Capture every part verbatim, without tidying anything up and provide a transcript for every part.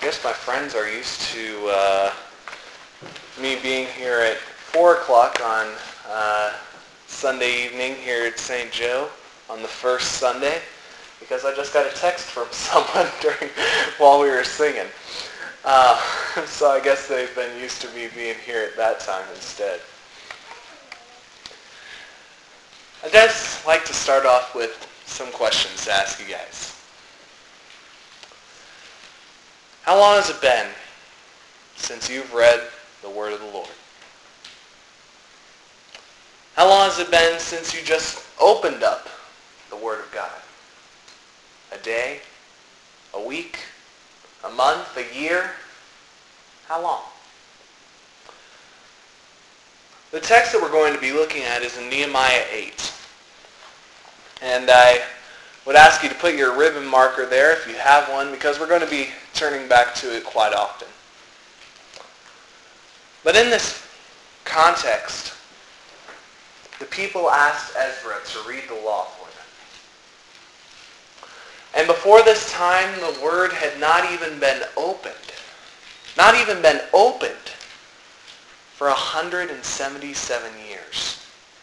guess my friends are used to uh, me being here at four o'clock on uh, Sunday evening here at Saint Joe on the first Sunday, because I just got a text from someone during while we were singing. Uh, so I guess they've been used to me being here at that time instead. I'd just like to start off with some questions to ask you guys. How long has it been since you've read the Word of the Lord? How long has it been since you just opened up the Word of God? A day? A week? A month? A year? How long? The text that we're going to be looking at is in Nehemiah eight. And I would ask you to put your ribbon marker there if you have one, because we're going to be turning back to it quite often. But in this context, the people asked Ezra to read the law for them. And before this time, the Word had not even been opened. Not even been opened for one hundred seventy-seven years.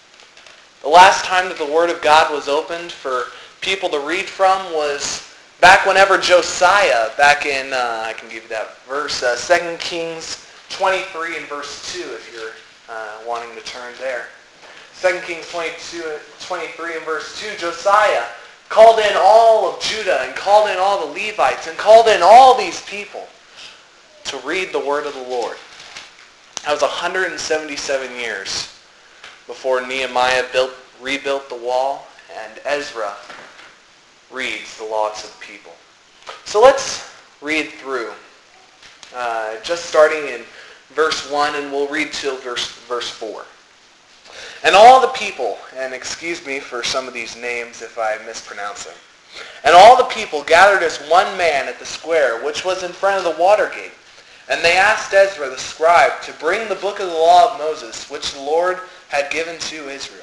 The last time that the Word of God was opened for people to read from was back whenever Josiah, back in, uh, I can give you that verse, uh, Second Kings twenty-three and verse two, if you're uh, wanting to turn there. Second Kings twenty-two, twenty-three and verse two, Josiah called in all of Judah and called in all the Levites and called in all these people to read the word of the Lord. That was one hundred seventy-seven years before Nehemiah built, rebuilt the wall and Ezra reads the laws of the people. So let's read through, uh, just starting in verse one, and we'll read till verse, verse four. And all the people, and excuse me for some of these names if I mispronounce them, and all the people gathered as one man at the square which was in front of the water gate. And they asked Ezra the scribe to bring the book of the law of Moses, which the Lord had given to Israel.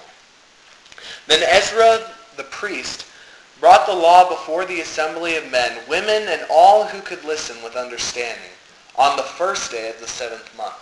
Then Ezra the priest brought the law before the assembly of men, women, and all who could listen with understanding, on the first day of the seventh month.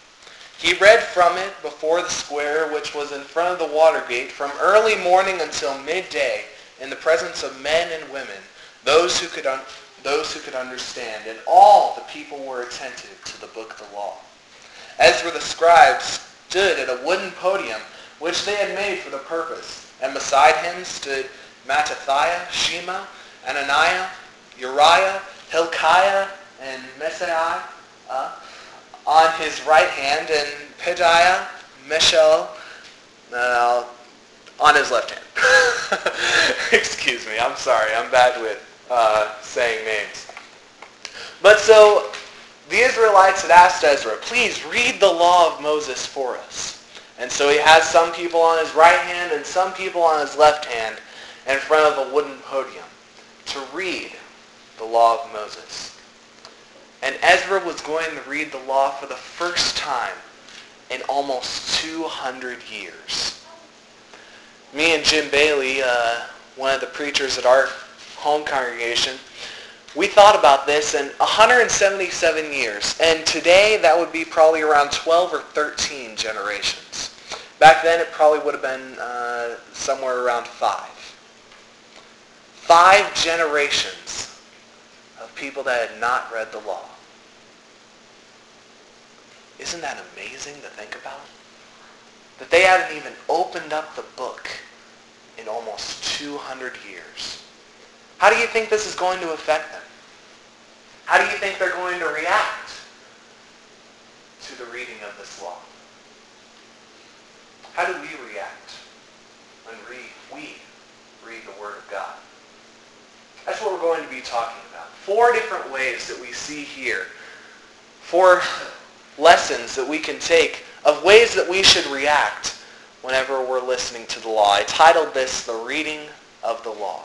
He read from it before the square which was in front of the water gate from early morning until midday, in the presence of men and women, those who could un- those who could understand, and all the people were attentive to the book of the law. Ezra the scribe stood at a wooden podium which they had made for the purpose, and beside him stood Mattathiah, Shema, Ananiah, Uriah, Hilkiah, and Messiah uh, on his right hand, and Pedaiah, Mishael, uh, on his left hand. Excuse me, I'm sorry, I'm bad with uh, saying names. But so, the Israelites had asked Ezra, please read the law of Moses for us. And so he has some people on his right hand and some people on his left hand in front of a wooden podium to read the law of Moses. And Ezra was going to read the law for the first time in almost two hundred years. Me and Jim Bailey, uh, one of the preachers at our home congregation, we thought about this in one hundred seventy-seven years. And today that would be probably around twelve or thirteen generations. Back then it probably would have been uh, somewhere around five. Five generations of people that had not read the law. Isn't that amazing to think about? That they haven't even opened up the book in almost two hundred years. How do you think this is going to affect them? How do you think they're going to react to the reading of this law? How do we react when we, we read the Word of God? That's what we're going to be talking about. Four different ways that we see here. Four lessons that we can take of ways that we should react whenever we're listening to the law. I titled this, The Reading of the Law.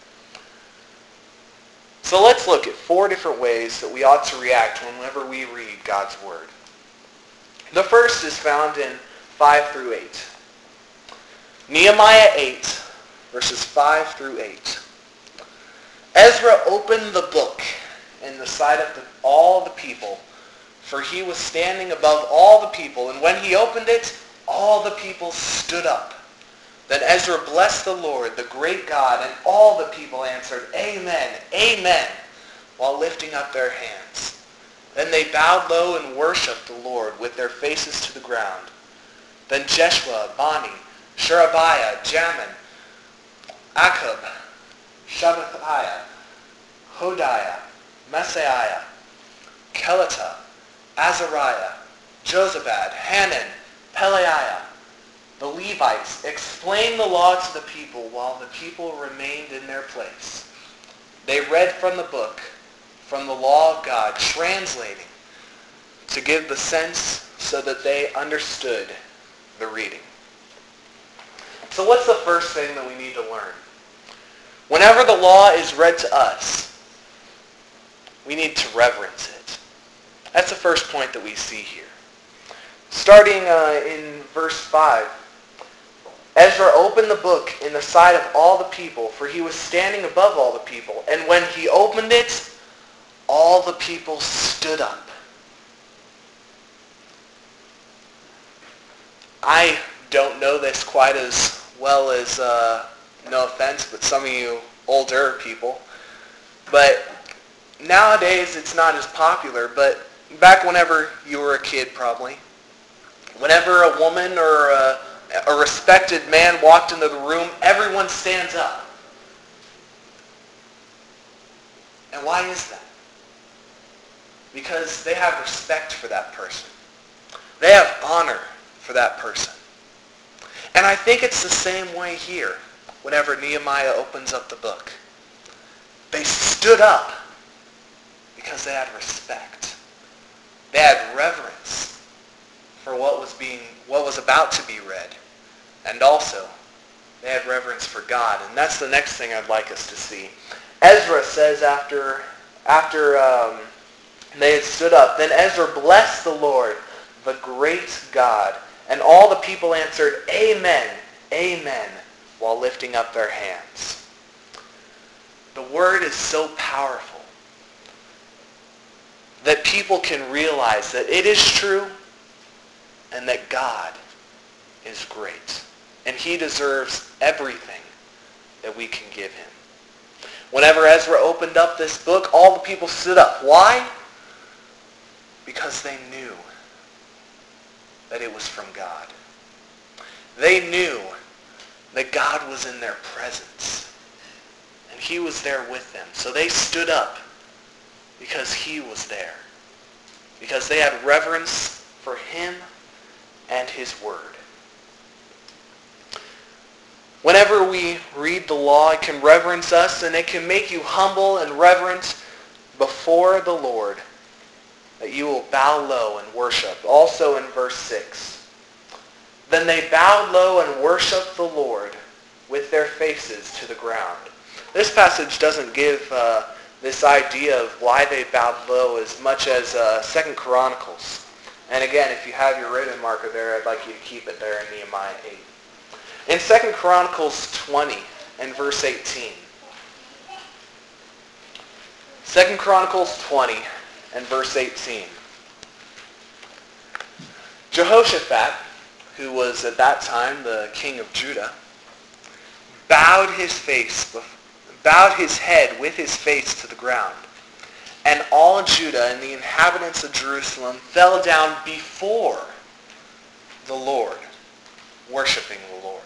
So let's look at four different ways that we ought to react whenever we read God's Word. The first is found in five through eight. Nehemiah eight, verses five through eight. Ezra opened the book in the sight of the, all the people, for he was standing above all the people. And when he opened it, all the people stood up. Then Ezra blessed the Lord, the great God, and all the people answered, Amen, Amen, while lifting up their hands. Then they bowed low and worshipped the Lord with their faces to the ground. Then Jeshua, Bani, Sherebiah, Jamin, Akub, Shabbathiah, Hodiah, Messiah, Kelita, Azariah, Jozabad, Hanan, Pelaiah, the Levites, explained the law to the people while the people remained in their place. They read from the book, from the law of God, translating to give the sense so that they understood the reading. So what's the first thing that we need to learn? Whenever the law is read to us, we need to reverence it. That's the first point that we see here. Starting uh, in verse five, Ezra opened the book in the sight of all the people, for he was standing above all the people. And when he opened it, all the people stood up. I don't know this quite as well as, uh, no offense, but some of you older people. But nowadays it's not as popular, but back whenever you were a kid probably, whenever a woman or a, a respected man walked into the room, everyone stands up. And why is that? Because they have respect for that person. They have honor for that person. And I think it's the same way here whenever Nehemiah opens up the book. They stood up because they had respect. They had reverence for what was being, what was about to be read. And also, they had reverence for God. And that's the next thing I'd like us to see. Ezra says after, after um, they had stood up, then Ezra blessed the Lord, the great God. And all the people answered, Amen, Amen, while lifting up their hands. The word is so powerful that people can realize that it is true and that God is great. And he deserves everything that we can give him. Whenever Ezra opened up this book, all the people stood up. Why? Because they knew that it was from God. They knew that God was in their presence. And he was there with them. So they stood up because he was there. Because they had reverence for him and his word. Whenever we read the law, it can reverence us and it can make you humble and reverent before the Lord, that you will bow low and worship. Also in verse six, then they bowed low and worshiped the Lord with their faces to the ground. This passage doesn't give uh, this idea of why they bowed low as much as uh, Second Chronicles. And again, if you have your ribbon marker there, I'd like you to keep it there in Nehemiah eight. In Second Chronicles twenty and verse eighteen, Second Chronicles twenty and verse eighteen, Jehoshaphat, who was at that time the king of Judah, bowed his face, bowed his head with his face to the ground. And all Judah and the inhabitants of Jerusalem fell down before the Lord, worshiping the Lord.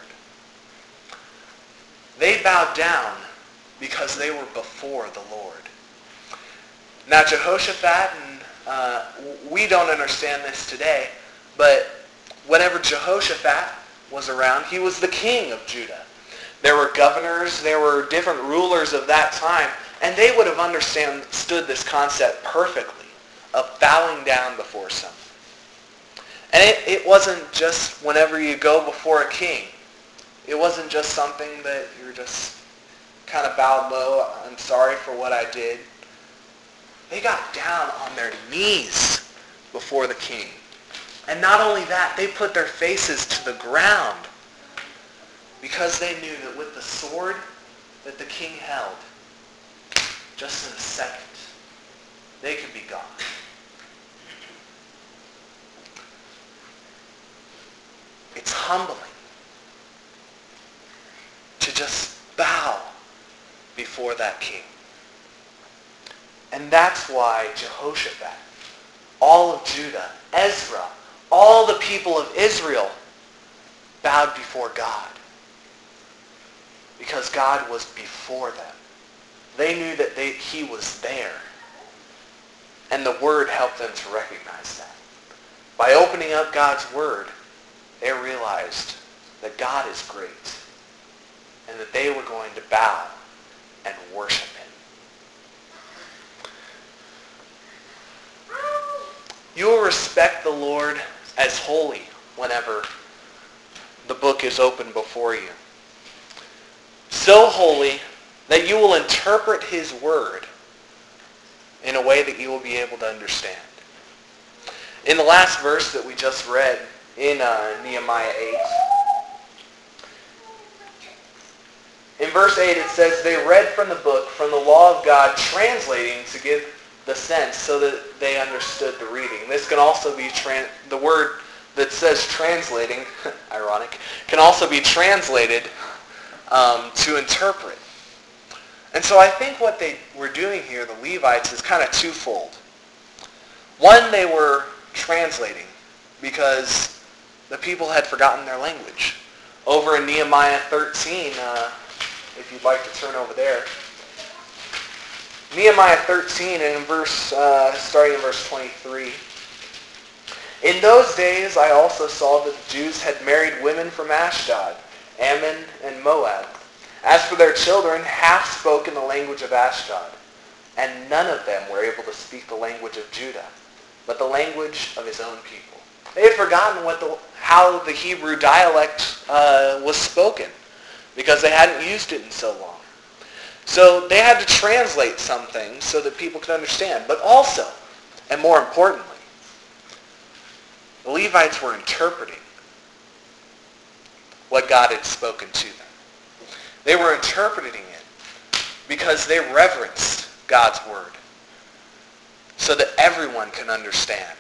They bowed down because they were before the Lord. Now Jehoshaphat, and uh, we don't understand this today, but whenever Jehoshaphat was around, he was the king of Judah. There were governors, there were different rulers of that time, and they would have understood this concept perfectly of bowing down before someone. And it, it wasn't just whenever you go before a king. It wasn't just something that you're just kind of bowed low, I'm sorry for what I did. They got down on their knees before the king. And not only that, they put their faces to the ground because they knew that with the sword that the king held, just in a second, they could be gone. It's humbling to just bow before that king. And that's why Jehoshaphat, all of Judah, Ezra, all the people of Israel bowed before God. Because God was before them. They knew that they, he was there. And the word helped them to recognize that. By opening up God's word, they realized that God is great. And that they were going to bow and worship him. You will respect the Lord as holy whenever the book is open before you. So holy that you will interpret his word in a way that you will be able to understand. In the last verse that we just read in uh, Nehemiah eight, in verse eight it says, they read from the book, from the law of God, translating to give the sense so that they understood the reading. This can also be, tran- the word that says translating, ironic, can also be translated um, to interpret. And so I think what they were doing here, the Levites, is kind of twofold. One, they were translating because the people had forgotten their language. Over in Nehemiah thirteen, uh, if you'd like to turn over there, Nehemiah thirteen, and in verse, uh, starting in verse twenty-three. In those days I also saw that the Jews had married women from Ashdod, Ammon, and Moab. As for their children, half spoke in the language of Ashdod, and none of them were able to speak the language of Judah, but the language of his own people. They had forgotten what the, how the Hebrew dialect uh, was spoken, because they hadn't used it in so long. So they had to translate some things so that people could understand. But also, and more importantly, the Levites were interpreting what God had spoken to them. They were interpreting it because they reverenced God's word so that everyone can understand.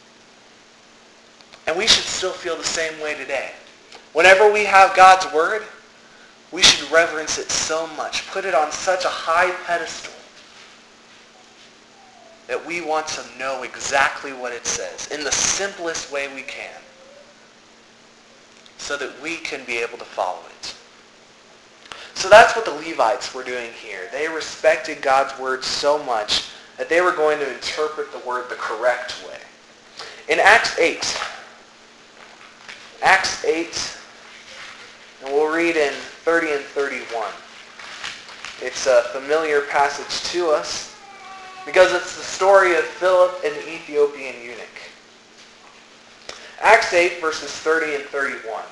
And we should still feel the same way today. Whenever we have God's word, we should reverence it so much, put it on such a high pedestal that we want to know exactly what it says in the simplest way we can so that we can be able to follow it. So that's what the Levites were doing here. They respected God's word so much that they were going to interpret the word the correct way. In Acts eight, Acts eight, and we'll read in thirty and thirty-one. It's a familiar passage to us because it's the story of Philip and the Ethiopian eunuch. Acts eight, verses thirty and thirty-one.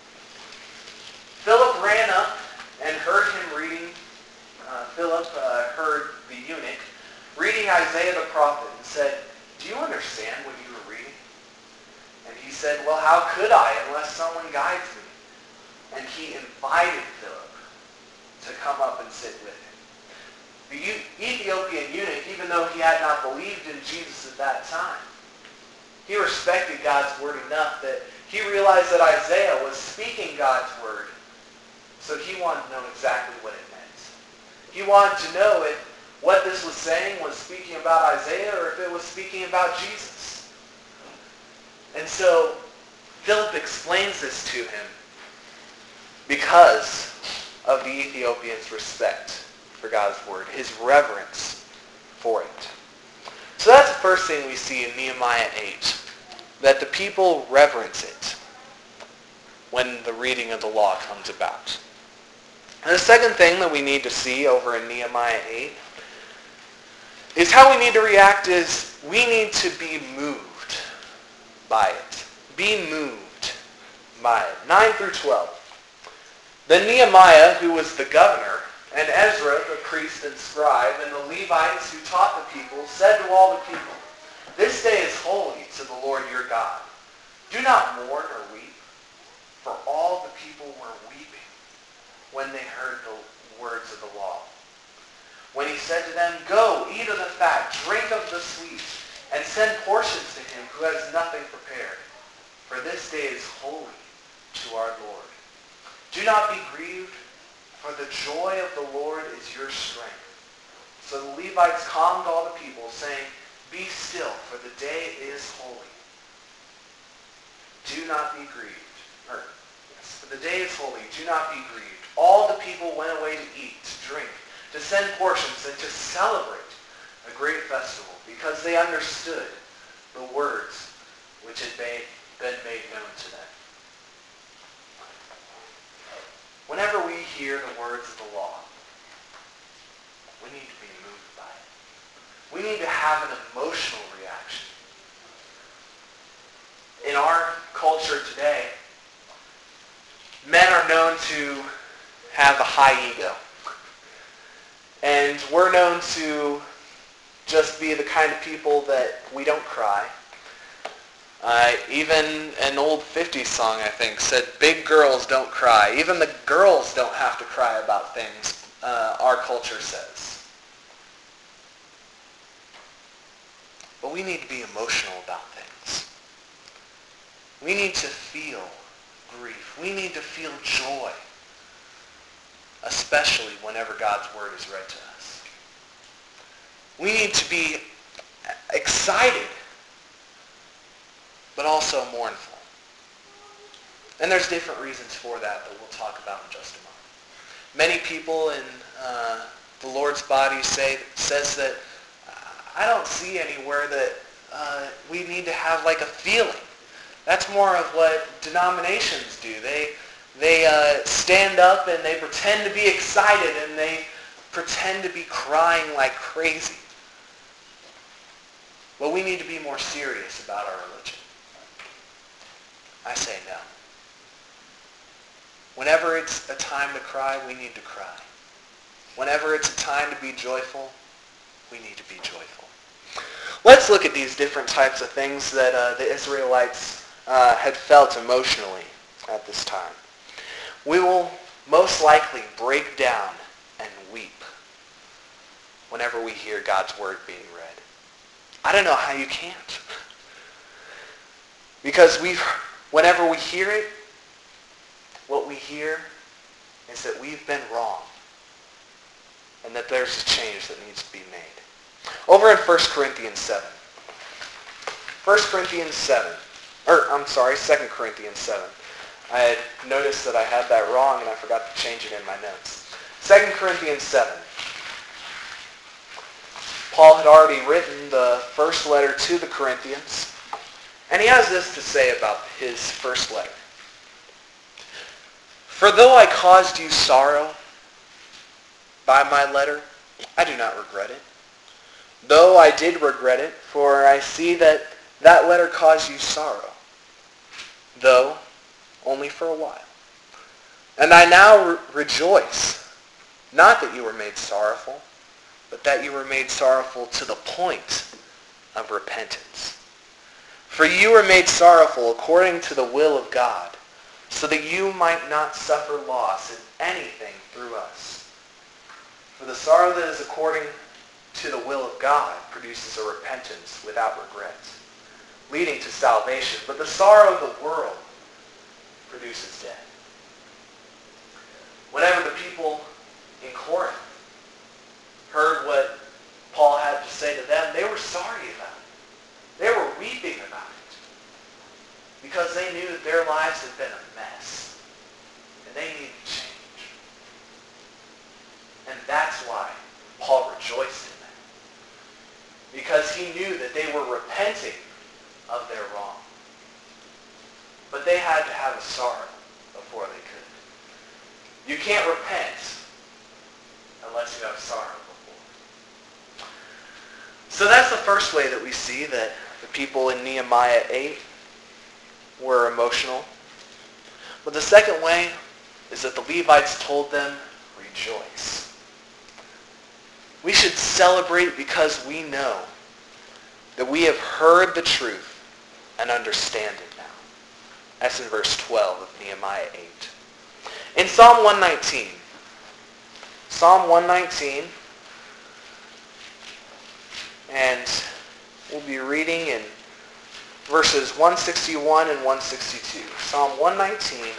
Philip ran up and heard him reading, uh, Philip uh, heard the eunuch reading Isaiah the prophet and said, "Do you understand what you were reading?" And he said, "Well, how could I unless someone guides me?" And he invited Philip to come up and sit with him. The Ethiopian eunuch, even though he had not believed in Jesus at that time, he respected God's word enough that he realized that Isaiah was speaking God's word, so he wanted to know exactly what it meant. He wanted to know if what this was saying was speaking about Isaiah or if it was speaking about Jesus. And so Philip explains this to him because of the Ethiopian's respect for God's word, his reverence for it. So that's the first thing we see in Nehemiah eight, that the people reverence it when the reading of the law comes about. And the second thing that we need to see over in Nehemiah eight is how we need to react is we need to be moved by it. Be moved by it. nine through twelve. Then Nehemiah, who was the governor, and Ezra, the priest and scribe, and the Levites who taught the people, said to all the people, "This day is holy to the Lord your God. Do not mourn or weep." For all the people were weeping when they heard the words of the law. when he said to them, "Go, eat of the fat, drink of the sweet, and send portions to him who has nothing prepared. For this day is holy to our Lord. Do not be grieved, for the joy of the Lord is your strength." So the Levites calmed all the people, saying, "Be still, for the day is holy. Do not be grieved." Or, yes, for the day is holy. Do not be grieved. All the people went away to eat, to drink, to send portions, and to celebrate a great festival, because they understood the words which had been made known to them. Whenever we hear the words of the law, we need to be moved by it. We need to have an emotional reaction. In our culture today, men are known to have a high ego. And we're known to just be the kind of people that we don't cry. Uh, even an old fifties song, I think, said, "Big girls don't cry." Even the girls don't have to cry about things, uh, our culture says. But we need to be emotional about things. We need to feel grief. We need to feel joy, especially whenever God's word is read to us. We need to be excited, but also mournful. And there's different reasons for that that we'll talk about in just a moment. Many people in uh, the Lord's body say says that uh, I don't see anywhere that uh, we need to have like a feeling. That's more of what denominations do. They they uh, stand up and they pretend to be excited and they pretend to be crying like crazy. Well, we need to be more serious about our religion. I say no. Whenever it's a time to cry, we need to cry. Whenever it's a time to be joyful, we need to be joyful. Let's look at these different types of things that uh, the Israelites uh, had felt emotionally at this time. We will most likely break down and weep whenever we hear God's word being read. I don't know how you can't. Because we, whenever we hear it, what we hear is that we've been wrong and that there's a change that needs to be made. Over in First Corinthians seven. First Corinthians seven. Or, I'm sorry, Second Corinthians seven. I had noticed that I had that wrong and I forgot to change it in my notes. Second Corinthians seven. Paul had already written the first letter to the Corinthians, and he has this to say about his first letter. "For though I caused you sorrow by my letter, I do not regret it. Though I did regret it, for I see that that letter caused you sorrow, though only for a while. And I now re- rejoice, not that you were made sorrowful, but that you were made sorrowful to the point of repentance. For you were made sorrowful according to the will of God, so that you might not suffer loss in anything through us. For the sorrow that is according to the will of God produces a repentance without regret, leading to salvation. But the sorrow of the world produces death." Whenever the people in Corinth heard what Paul had to say to them, they were sorry about it. They were weeping about it because they knew that their lives had been a mess and they needed change. And that's why Paul rejoiced in them, because he knew that they were repenting of their wrong. But they had to have a sorrow before they could. You can't repent unless you have sorrow before. So that's the first way that we see that the people in Nehemiah eight were emotional. But the second way is that the Levites told them, rejoice. We should celebrate because we know that we have heard the truth and understand it now. That's in verse twelve of Nehemiah eight. In Psalm one nineteen, Psalm one nineteen, And we'll be reading in verses one sixty-one and one sixty-two. Psalm one nineteen,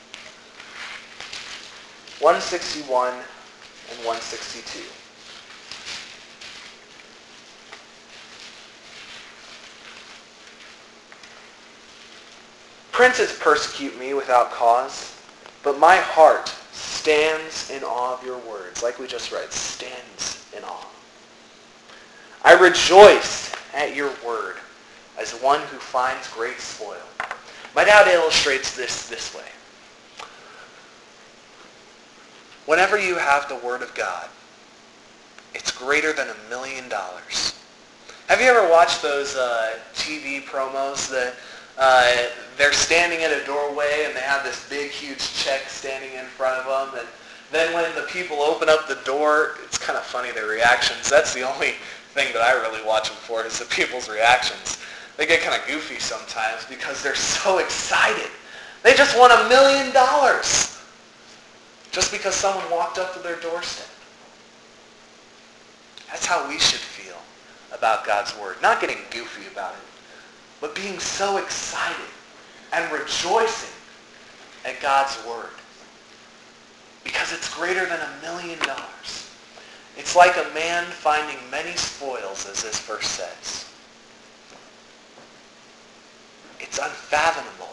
one sixty-one, and one sixty-two. Princes persecute me without cause, but my heart stands in awe of your words. Like we just read, stands in awe. I rejoice at your word as one who finds great spoil. My dad illustrates this this way. Whenever you have the word of God, it's greater than a million dollars. Have you ever watched those uh, T V promos that uh, they're standing at a doorway and they have this big, huge check standing in front of them, and then when the people open up the door, it's kind of funny, their reactions. That's the only thing that I really watch them for, is the people's reactions. They get kind of goofy sometimes because they're so excited. They just won a million dollars just because someone walked up to their doorstep. That's how we should feel about God's word. Not getting goofy about it, but being so excited and rejoicing at God's word because it's greater than a million dollars. It's like a man finding many spoils, as this verse says. It's unfathomable.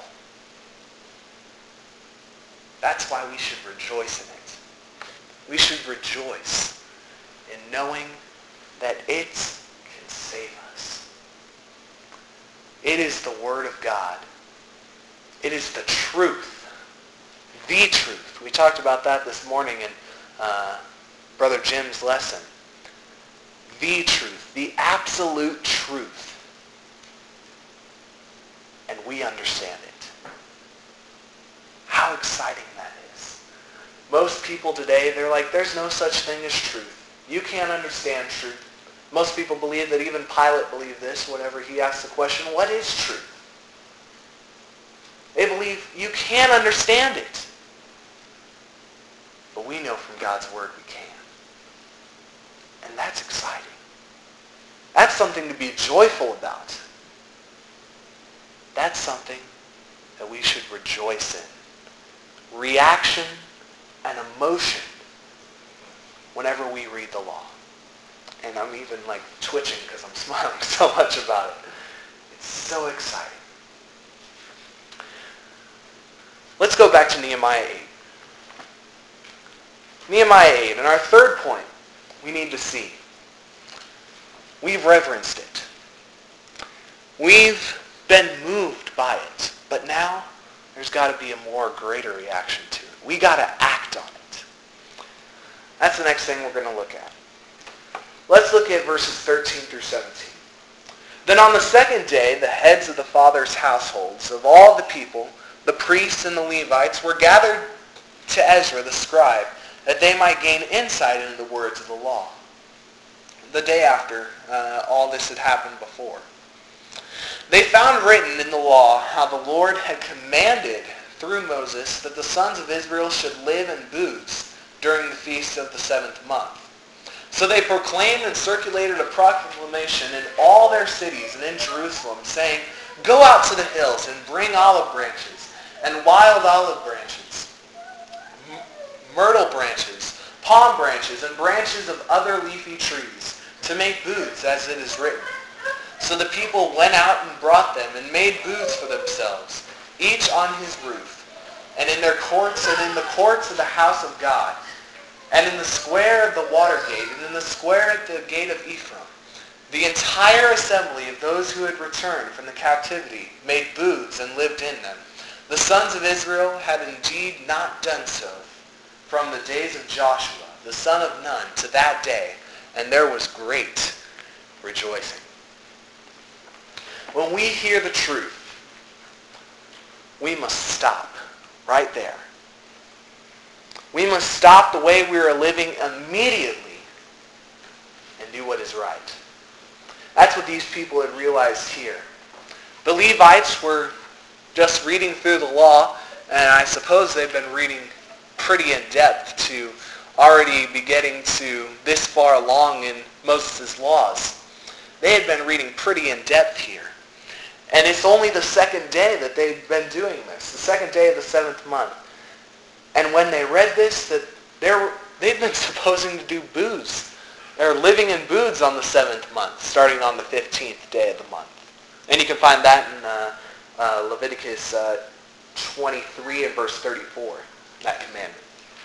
That's why we should rejoice in it. We should rejoice in knowing that it can save us. It is the Word of God. It is the truth. The truth. We talked about that this morning in uh, Brother Jim's lesson. The truth. The absolute truth. And we understand it. How exciting that is. Most people today, they're like, there's no such thing as truth. You can't understand truth. Most people believe that even Pilate believed this whenever he asked the question, what is truth? They believe you can't understand it. But we know from God's word we can. And that's exciting. That's something to be joyful about. That's something that we should rejoice in. Reaction and emotion whenever we read the law. And I'm even like twitching because I'm smiling so much about it. It's so exciting. Let's go back to Nehemiah eight. Nehemiah eight, and our third point we need to see. We've reverenced it. We've been moved by it. But now there's got to be a more greater reaction to it. We got to act on it. That's the next thing we're going to look at. Let's look at verses thirteen through seventeen. Then on the second day, the heads of the fathers' households of all the people, the priests and the Levites, were gathered to Ezra the scribe, that they might gain insight into the words of the law. The day after uh, all this had happened before. They found written in the law how the Lord had commanded through Moses that the sons of Israel should live in booths during the feast of the seventh month. So they proclaimed and circulated a proclamation in all their cities and in Jerusalem, saying, go out to the hills and bring olive branches and wild olive branches, myrtle branches, palm branches, and branches of other leafy trees, to make booths, as it is written. So the people went out and brought them and made booths for themselves, each on his roof, and in their courts and in the courts of the house of God, and in the square of the water gate, and in the square at the gate of Ephraim. The entire assembly of those who had returned from the captivity made booths and lived in them. The sons of Israel had indeed not done so from the days of Joshua, the son of Nun, to that day, and there was great rejoicing. When we hear the truth, we must stop right there. We must stop the way we are living immediately and do what is right. That's what these people had realized here. The Levites were just reading through the law, and I suppose they've been reading pretty in depth to already be getting to this far along in Moses' laws. they had been reading pretty in depth here. And it's only the second day that they've been doing this, the second day of the seventh month. And when they read this, that they're, they've been supposing to do booths. They're living in booths on the seventh month, starting on the fifteenth day of the month. And you can find that in uh, uh, Leviticus uh, twenty-three and verse thirty-four, that commandment.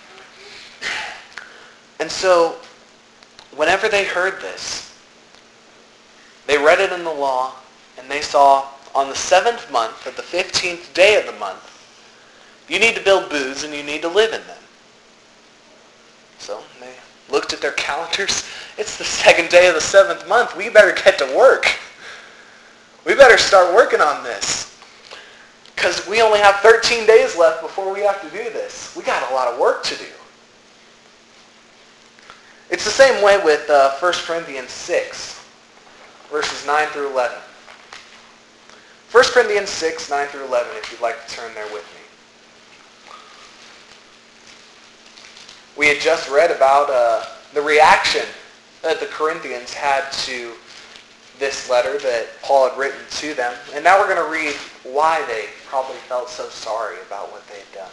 And so, whenever they heard this, they read it in the law, and they saw on the seventh month, at the fifteenth day of the month, you need to build booths and you need to live in them. So they looked at their calendars. It's the second day of the seventh month. We better get to work. We better start working on this. Because we only have thirteen days left before we have to do this. We got a lot of work to do. It's the same way with uh, First Corinthians six, verses nine through eleven. First Corinthians six, nine through eleven, if you'd like to turn there with me. We had just read about uh, the reaction that the Corinthians had to this letter that Paul had written to them. And now we're going to read why they probably felt so sorry about what they had done.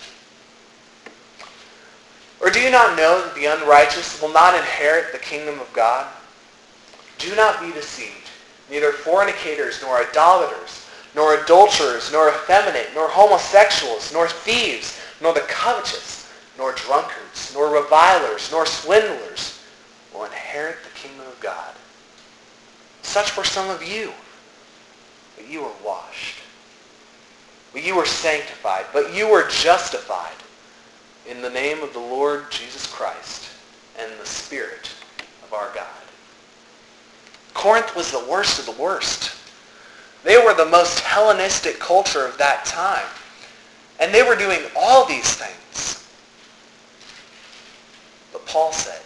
Or do you not know that the unrighteous will not inherit the kingdom of God? Do not be deceived. Neither fornicators, nor idolaters, nor adulterers, nor effeminate, nor homosexuals, nor thieves, nor the covetous, nor drunkards, nor revilers, nor swindlers will inherit the kingdom of God. Such were some of you, but you were washed. But you were sanctified, but you were justified in the name of the Lord Jesus Christ and the Spirit of our God. Corinth was the worst of the worst. They were the most Hellenistic culture of that time. And they were doing all these things. But Paul said,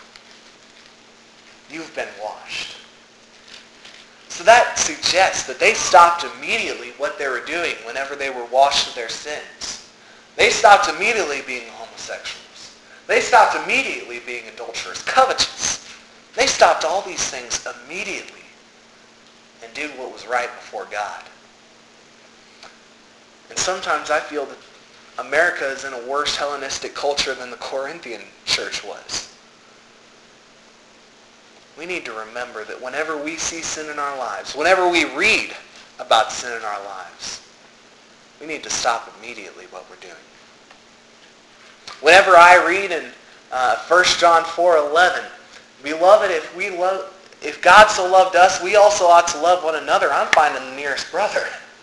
you've been washed. So that suggests that they stopped immediately what they were doing whenever they were washed of their sins. They stopped immediately being homosexuals. They stopped immediately being adulterers, covetous. They stopped all these things immediately and did what was right before God. And sometimes I feel that America is in a worse Hellenistic culture than the Corinthian church was. We need to remember that whenever we see sin in our lives, whenever we read about sin in our lives, we need to stop immediately what we're doing. Whenever I read in uh, First John four eleven, beloved, if we love, if God so loved us, we also ought to love one another. I'm finding the nearest brother.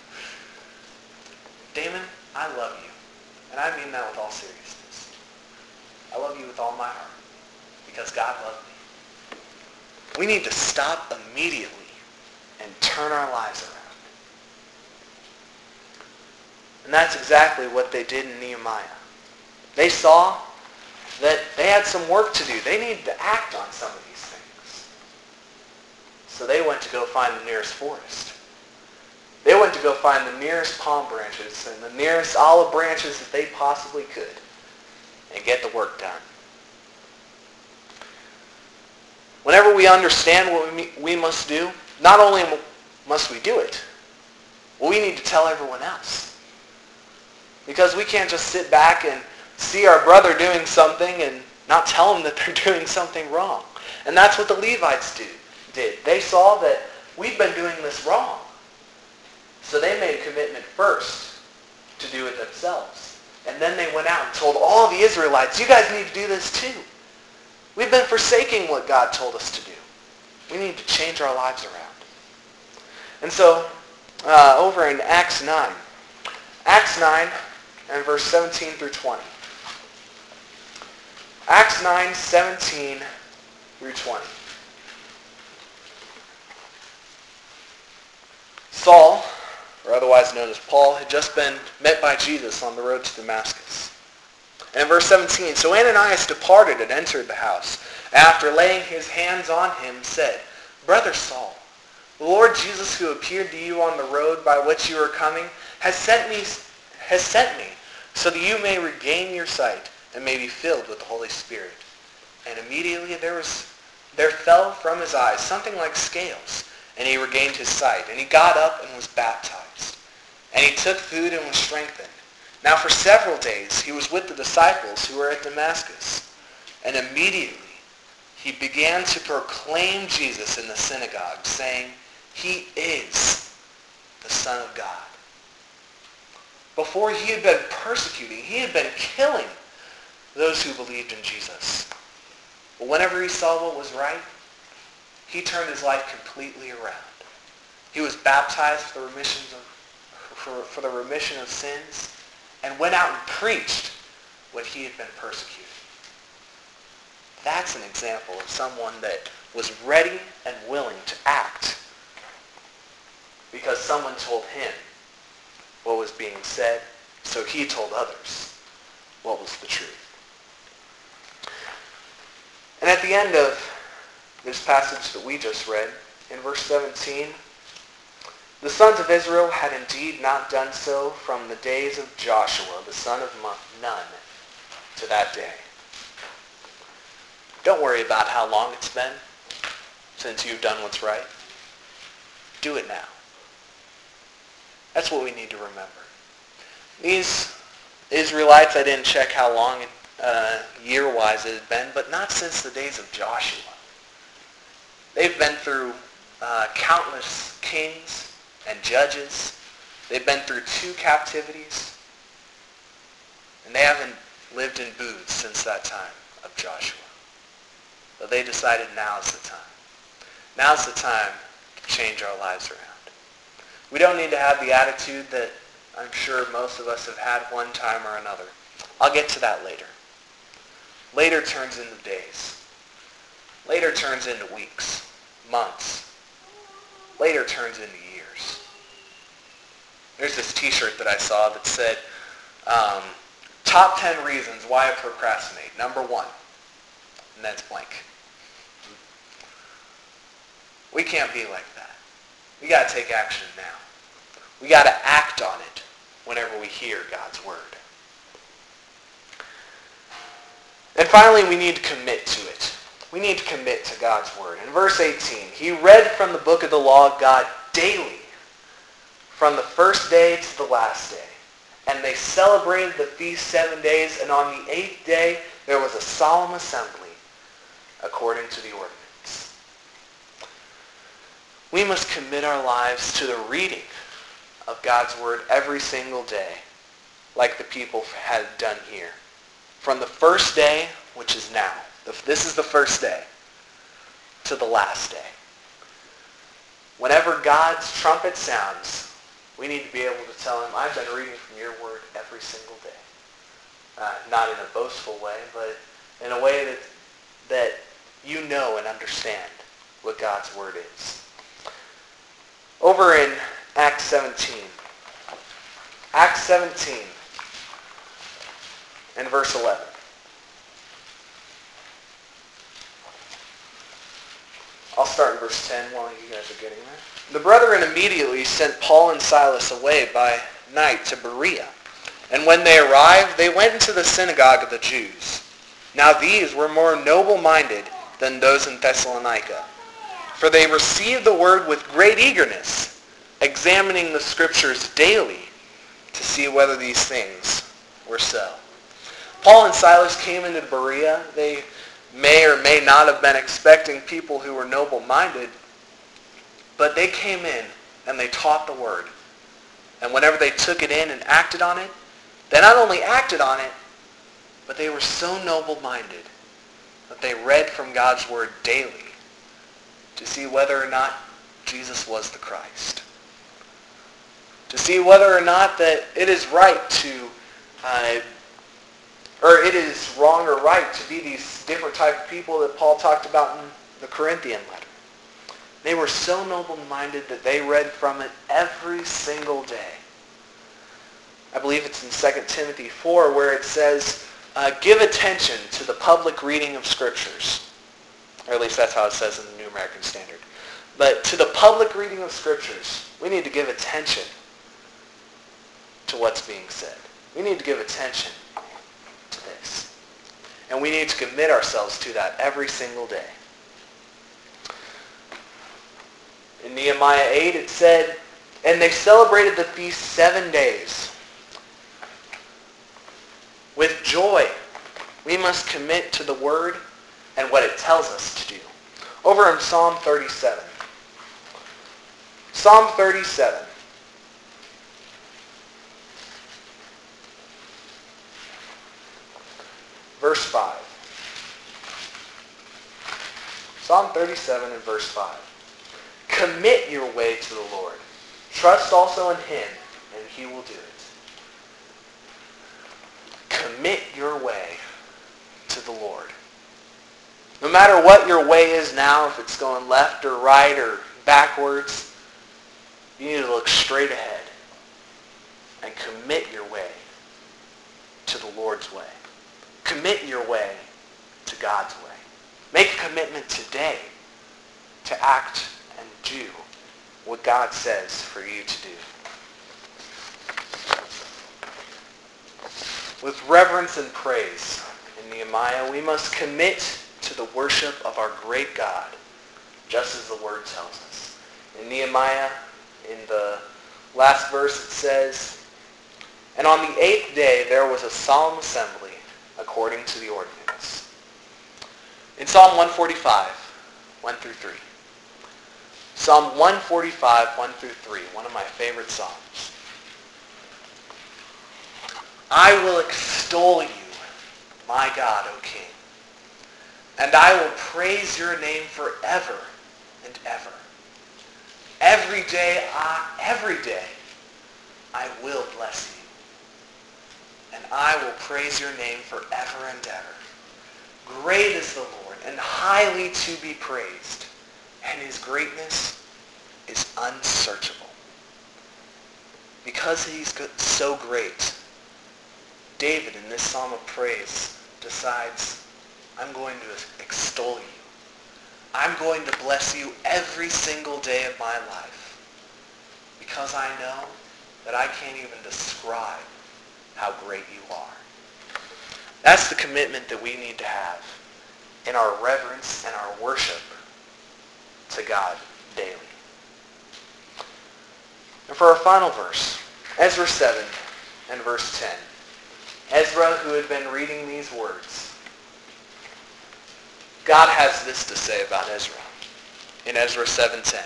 Damon, I love you. And I mean that with all seriousness. I love you with all my heart because God loved me. We need to stop immediately and turn our lives around. And that's exactly what they did in Nehemiah. They saw that they had some work to do. They needed to act on some of these things. So they went to go find the nearest forest. They went to go find the nearest palm branches and the nearest olive branches that they possibly could and get the work done. Whenever we understand what we, we must do, not only must we do it, well, we need to tell everyone else. Because we can't just sit back and see our brother doing something and not tell them that they're doing something wrong. And that's what the Levites do, did. They saw that we've been doing this wrong. So they made a commitment first to do it themselves. And then they went out and told all the Israelites, you guys need to do this too. We've been forsaking what God told us to do. We need to change our lives around. And so, uh, over in Acts nine, Acts nine and verse seventeen through twenty. Acts nine, seventeen through twenty. Saul, or otherwise known as Paul, had just been met by Jesus on the road to Damascus. And in verse seventeen, so Ananias departed and entered the house. After laying his hands on him, said, Brother Saul, the Lord Jesus who appeared to you on the road by which you are coming has sent me, has sent me so that you may regain your sight and may be filled with the Holy Spirit. And immediately there was there fell from his eyes something like scales, and he regained his sight. And he got up and was baptized. And he took food and was strengthened. Now for several days he was with the disciples who were at Damascus. And immediately he began to proclaim Jesus in the synagogue, saying, "He is the Son of God." Before he had been persecuting, he had been killing those who believed in Jesus. But whenever he saw what was right, he turned his life completely around. He was baptized for the remission of, for, for the remission of sins and went out and preached what he had been persecuting. That's an example of someone that was ready and willing to act because someone told him what was being said, so he told others what was the truth. And at the end of this passage that we just read, in verse seventeen, the sons of Israel had indeed not done so from the days of Joshua, the son of Nun, to that day. Don't worry about how long it's been since you've done what's right. Do it now. That's what we need to remember. These Israelites, I didn't check how long uh, year-wise it had been, but not since the days of Joshua. They've been through uh, countless kings and judges. They've been through two captivities. And they haven't lived in booths since that time of Joshua. But they decided now's the time. Now's the time to change our lives around. We don't need to have the attitude that I'm sure most of us have had one time or another. I'll get to that later. Later turns into days. Later turns into weeks, months. Later turns into years. There's this t-shirt that I saw that said, um, top ten reasons why I procrastinate. Number one. And that's blank. We can't be like that. We got to take action now. We got to act on it whenever we hear God's word. And finally, we need to commit to it. We need to commit to God's word. In verse eighteen, he read from the book of the law of God daily, from the first day to the last day. And they celebrated the feast seven days, and on the eighth day there was a solemn assembly according to the ordinance. We must commit our lives to the reading of God's word every single day, like the people had done here. From the first day, which is now, this is the first day, to the last day. Whenever God's trumpet sounds, we need to be able to tell him, I've been reading from your word every single day. Uh, not in a boastful way, but in a way that, that you know and understand what God's word is. Over in Acts seventeen. Acts seventeen and verse eleven. I'll start in verse ten while you guys are getting there. The brethren immediately sent Paul and Silas away by night to Berea. And when they arrived, they went into the synagogue of the Jews. Now these were more noble-minded than those in Thessalonica. For they received the word with great eagerness, examining the scriptures daily to see whether these things were so. Paul and Silas came into Berea. They may or may not have been expecting people who were noble-minded, but they came in and they taught the word. And whenever they took it in and acted on it, they not only acted on it, but they were so noble-minded that they read from God's word daily to see whether or not Jesus was the Christ. To see whether or not that it is right to, uh, or it is wrong or right to be these different type of people that Paul talked about in the Corinthian letter. They were so noble-minded that they read from it every single day. I believe it's in Second Timothy four where it says, uh, give attention to the public reading of scriptures. Or at least that's how it says in the New American Standard. But to the public reading of scriptures, we need to give attention to what's being said. We need to give attention to this. And we need to commit ourselves to that every single day. In Nehemiah eight, it said, and they celebrated the feast seven days. With joy, we must commit to the word and what it tells us to do. Over in Psalm thirty-seven. Psalm thirty-seven. Verse five. Psalm thirty-seven and verse five. Commit your way to the Lord. Trust also in him, and he will do it. Commit your way to the Lord. No matter what your way is now, if it's going left or right or backwards, you need to look straight ahead and commit your way to the Lord's way. Commit your way to God's way. Make a commitment today to act and do what God says for you to do. With reverence and praise in Nehemiah, we must commit to the worship of our great God, just as the word tells us. In Nehemiah, in the last verse, it says, and on the eighth day there was a solemn assembly according to the ordinance. In Psalm one forty-five, one through three. Psalm one forty-five, one through three, one of my favorite psalms. I will extol you, my God, O King, and I will praise your name forever and ever. Every day, I, every day, I will bless you, and I will praise your name forever and ever. Great is the Lord, and highly to be praised, and his greatness is unsearchable. Because he's so great, David, in this psalm of praise, decides, I'm going to extol you. I'm going to bless you every single day of my life, because I know that I can't even describe how great you are. That's the commitment that we need to have in our reverence and our worship to God daily. And for our final verse, Ezra seven and verse ten. Ezra, who had been reading these words, God has this to say about Ezra in Ezra seven ten.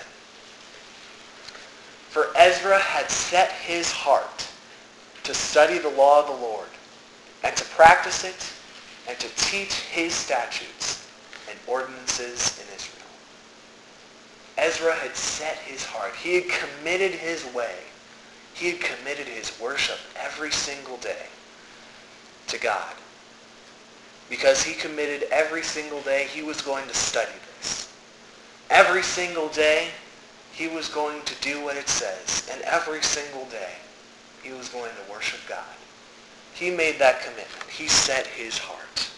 For Ezra had set his heart to study the law of the Lord and to practice it and to teach his statutes and ordinances in Israel. Ezra had set his heart. He had committed his way. He had committed his worship every single day to God. Because he committed every single day he was going to study this. Every single day he was going to do what it says. And every single day he was going to worship God. He made that commitment. He set his heart.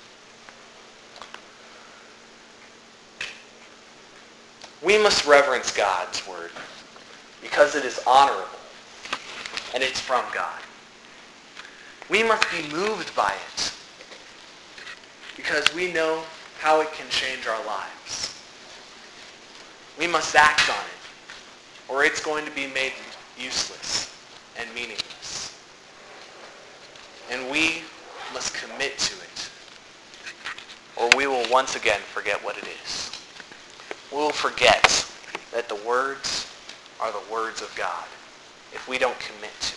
We must reverence God's word because it is honorable and it's from God. We must be moved by it because we know how it can change our lives. We must act on it or it's going to be made useless and meaningless. And we must commit to it or we will once again forget what it is. We will forget that the words are the words of God if we don't commit to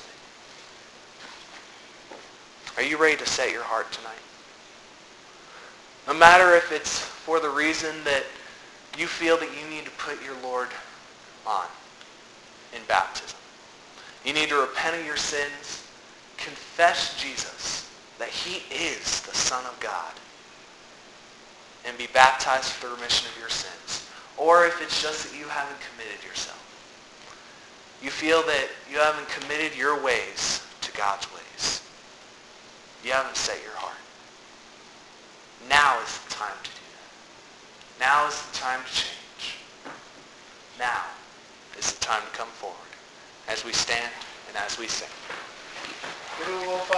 it. Are you ready to set your heart tonight? No matter if it's for the reason that you feel that you need to put your Lord on in baptism. You need to repent of your sins, confess Jesus, that he is the Son of God, and be baptized for the remission of your sins. Or if it's just that you haven't committed yourself. You feel that you haven't committed your ways to God's ways. You haven't set your heart. Now is the time to do that. Now is the time to change. Now is the time to come forward as we stand and as we sing.